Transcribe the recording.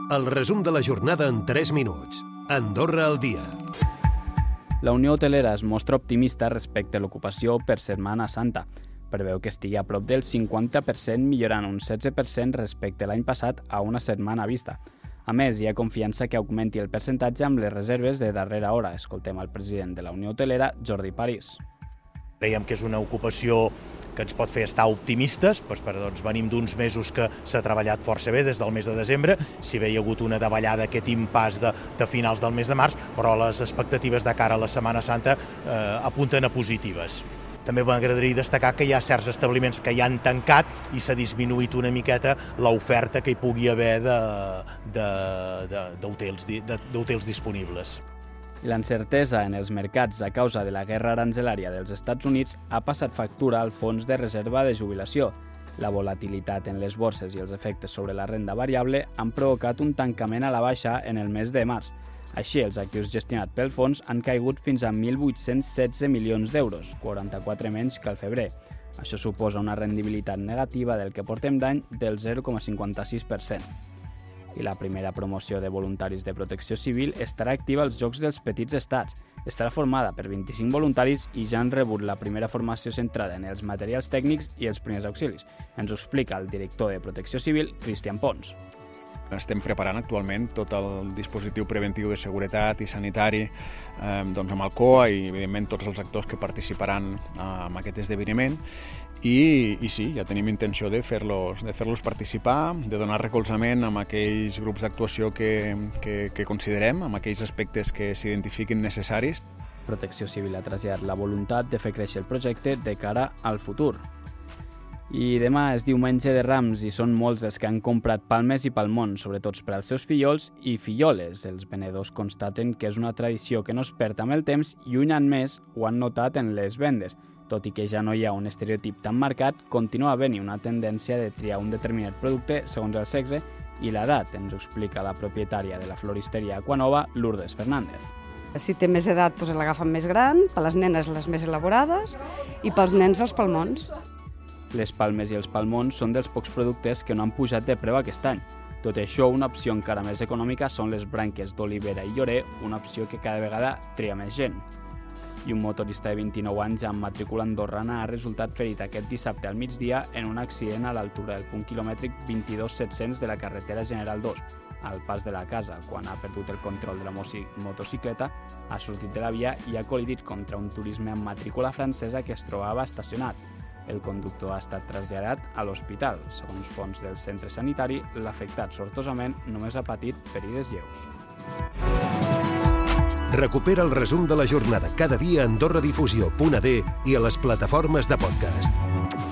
El resum de la jornada en 3 minuts. Andorra al dia. La Unió Hotelera es mostra optimista respecte a l'ocupació per Setmana Santa. Preveu que estigui a prop del 50%, millorant un 16% respecte a l'any passat a una setmana vista. A més, hi ha confiança que augmenti el percentatge amb les reserves de darrera hora. Escoltem el president de la Unió Hotelera, Jordi París. Creiem que és una ocupació que ens pot fer estar optimistes, doncs venim d'uns mesos que s'ha treballat força bé des del mes de desembre, si bé hi ha hagut una davallada, aquest impàs de finals del mes de març, però les expectatives de cara a la Setmana Santa apunten a positives. També m'agradaria destacar que hi ha certs establiments que ja han tancat i s'ha disminuït una miqueta l'oferta que hi pugui haver d'hotels disponibles. L'encertesa en els mercats a causa de la guerra aranzelària dels Estats Units ha passat factura al fons de reserva de jubilació. La volatilitat en les borses i els efectes sobre la renda variable han provocat un tancament a la baixa en el mes de març. Així, els actius gestionats pel fons han caigut fins a 1.816 milions d'euros, 44 menys que al febrer. Això suposa una rendibilitat negativa del que portem d'any del 0,56%. I la primera promoció de voluntaris de protecció civil estarà activa als Jocs dels Petits Estats. Estarà formada per 25 voluntaris i ja han rebut la primera formació centrada en els materials tècnics i els primers auxilis. Ens ho explica el director de Protecció Civil, Cristian Pons. Estem preparant actualment tot el dispositiu preventiu de seguretat i sanitari amb el COA i, evidentment, tots els actors que participaran en aquest esdeveniment. I sí, ja tenim intenció de fer-los participar, de donar recolzament a aquells grups d'actuació que considerem, amb aquells aspectes que s'identifiquin necessaris. Protecció Civil ha traslladat la voluntat de fer créixer el projecte de cara al futur. I demà és diumenge de Rams i són molts els que han comprat palmes i palmons, sobretot per als seus fillols i filloles. Els venedors constaten que és una tradició que no es perd amb el temps i un any més ho han notat en les vendes. Tot i que ja no hi ha un estereotip tan marcat, continua havent-hi una tendència de triar un determinat producte segons el sexe i l'edat, ens ho explica la propietària de la floristeria Aquanova, Lourdes Fernández. Si té més edat, l'agafen més gran, per les nenes les més elaborades i pels nens els palmons. Les palmes i els palmons són dels pocs productes que no han pujat de preu aquest any. Tot i això, una opció encara més econòmica són les branques d'olivera i llorer, una opció que cada vegada tria més gent. I un motorista de 29 anys amb matrícula andorrana ha resultat ferit aquest dissabte al migdia en un accident a l'altura del punt quilomètric 22.700 de la carretera General 2, al pas de la casa, quan ha perdut el control de la motocicleta, ha sortit de la via i ha col·lidit contra un turisme amb matrícula francesa que es trobava estacionat. El conductor ha estat traslladat a l'hospital. Segons fonts del centre sanitari, l'afectat sortosament només ha patit ferides lleus. Recupera el resum de la jornada cada dia a AndorraDifusió.d i a les plataformes de podcast.